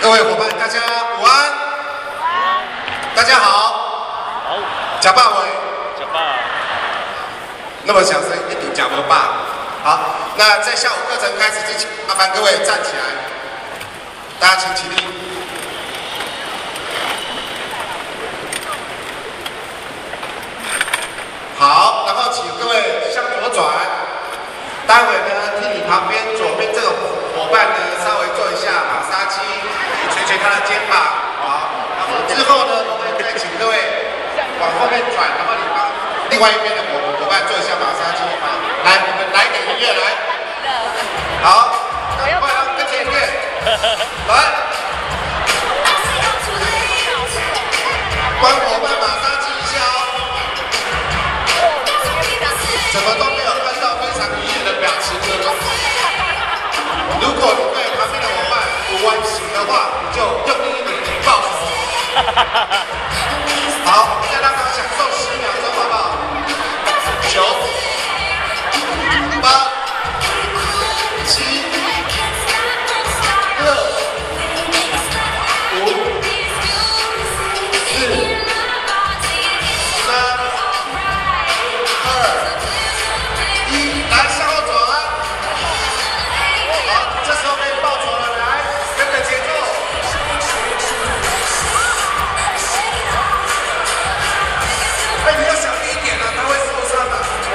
各位伙伴，大家午安。大家好。 好。 假爸伟。 假爸。 那么小声一点，假爸爸。好，那在下午课程开始之前，麻烦各位站起来，大家请起立。好，然后请各位向左转。待会呢，替你旁边左边这个伙伴呢，稍微做一下马杀鸡，捶捶他的肩膀。好，然后之后呢，我们再请各位往后面转，然后你帮另外一边的伙伴做一下马杀鸡。好，来，我们来点音乐来。好，快来跟着音乐，来，帮伙伴马杀鸡一下哦。怎么都没有看到非常愉悦的表情呢？如果你对旁边的伙伴不弯行的话，你就用力一点报仇。好，我们再让他享受10秒钟，好不好？9、8、7、6、5、4、3、2。来向后转，好，这时候可以报仇了，来，跟着节奏。哎，你要小心一点啊，他会受伤的。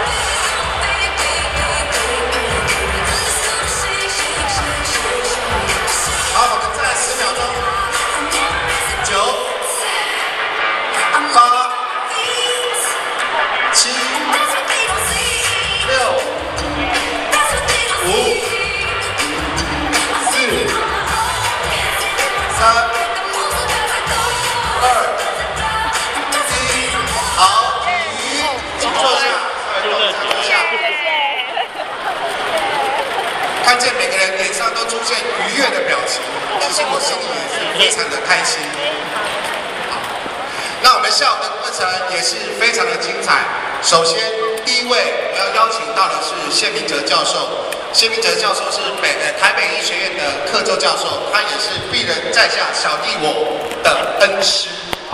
好，我们再来10秒钟。9、8、7、6、5、4、3、2、1，好，请坐下，坐下。看见每个人脸上都出现愉悦的表情，其实我心里也是非常的开心。好，那我们下午的课程也是非常的精彩。首先，第一位我要邀请到的是谢明哲教授。谢明哲教授是台北医学院的客座教授，他也是鄙人在下小弟我的恩师。